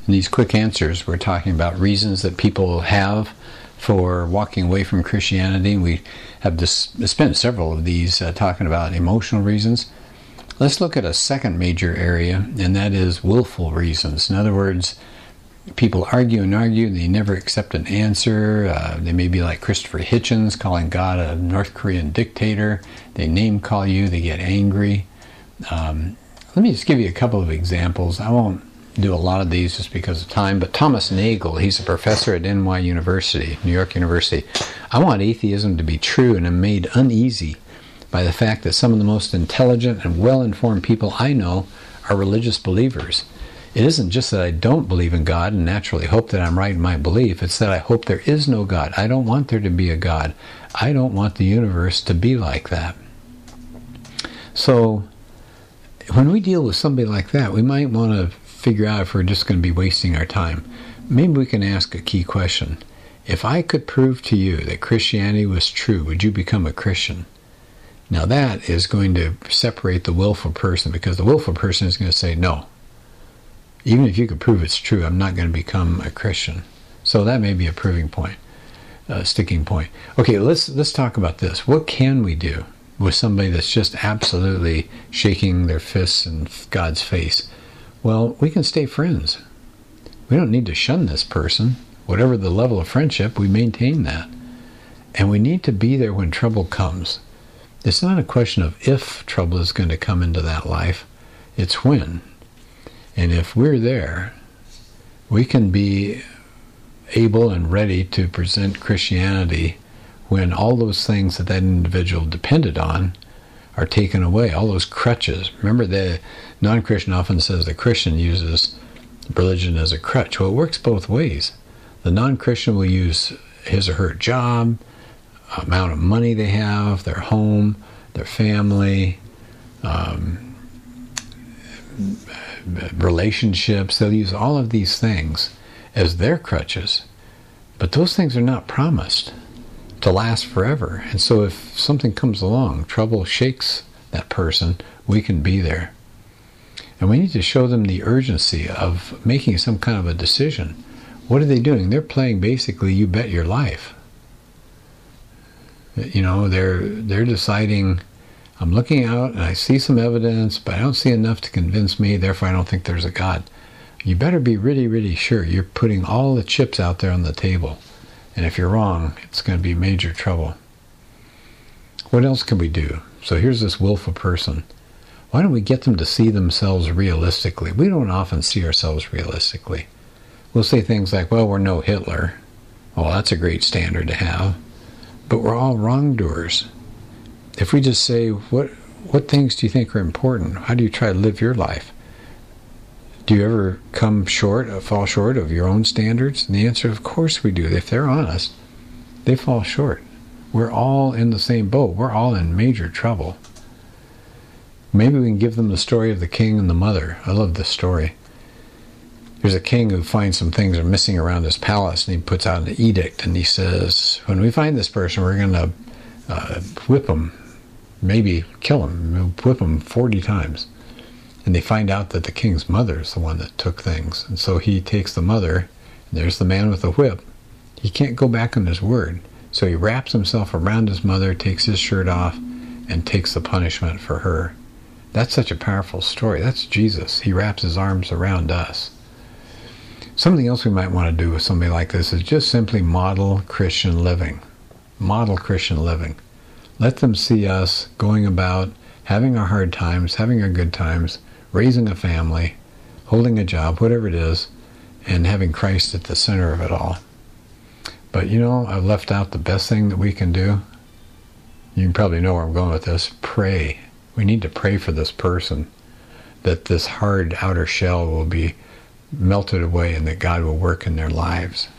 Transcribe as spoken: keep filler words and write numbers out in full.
In these quick answers, we're talking about reasons that people have for walking away from Christianity. We have dis- spent several of these uh, talking about emotional reasons. Let's look at a second major area, and that is willful reasons. In other words, people argue and argue, and they never accept an answer. Uh, they may be like Christopher Hitchens, calling God a North Korean dictator. They name call you, they get angry. Um, let me just give you a couple of examples. I won't do a lot of these just because of time, but Thomas Nagel, he's a professor at N Y University, New York University. I want atheism to be true, and I'm made uneasy by the fact that some of the most intelligent and well-informed people I know are religious believers. It isn't just that I don't believe in God and naturally hope that I'm right in my belief. It's that I hope there is no God. I don't want there to be a God. I don't want the universe to be like that. So when we deal with somebody like that, we might want to figure out if we're just going to be wasting our time. Maybe we can ask a key question. If I could prove to you that Christianity was true, would you become a Christian? Now that is going to separate the willful person, because the willful person is going to say, no. Even if you could prove it's true, I'm not going to become a Christian. So that may be a proving point, a sticking point. Okay, let's let's talk about this. What can we do with somebody that's just absolutely shaking their fists in God's face? Well, we can stay friends. We don't need to shun this person. Whatever the level of friendship, we maintain that. And we need to be there when trouble comes. It's not a question of if trouble is going to come into that life. It's when. And if we're there, we can be able and ready to present Christianity when all those things that that individual depended on are taken away, all those crutches. Remember, the non-Christian often says the Christian uses religion as a crutch. Well, it works both ways. The non-Christian will use his or her job, amount of money they have, their home, their family, um, relationships. They'll use all of these things as their crutches. But those things are not promised to last forever. And so if something comes along, trouble shakes that person, we can be there. And we need to show them the urgency of making some kind of a decision. What are they doing? They're playing basically You Bet Your Life. You know, they're they're deciding, I'm looking out and I see some evidence, but I don't see enough to convince me, therefore I don't think there's a God. You better be really, really sure you're putting all the chips out there on the table. And if you're wrong, it's going to be major trouble. What else can we do? So here's this willful person. Why don't we get them to see themselves realistically? We don't often see ourselves realistically. We'll say things like, well, we're no Hitler. Well, that's a great standard to have. But we're all wrongdoers. If we just say, what what things do you think are important? How do you try to live your life? Do you ever come short, uh, fall short of your own standards? And the answer, of course we do. If they're honest, they fall short. We're all in the same boat. We're all in major trouble. Maybe we can give them the story of the king and the mother. I love this story. There's a king who finds some things are missing around his palace, and he puts out an edict, and he says, when we find this person, we're going to uh, whip him, maybe kill him, we'll whip him forty times. And they find out that the king's mother is the one that took things. And so he takes the mother, and there's the man with the whip. He can't go back on his word. So he wraps himself around his mother, takes his shirt off, and takes the punishment for her. That's such a powerful story. That's Jesus. He wraps his arms around us. Something else we might want to do with somebody like this is just simply model Christian living. Model Christian living. Let them see us going about having our hard times, having our good times, raising a family, holding a job, whatever it is, and having Christ at the center of it all. But you know, I've left out the best thing that we can do. You can probably know where I'm going with this. Pray. We need to pray for this person, that this hard outer shell will be melted away and that God will work in their lives.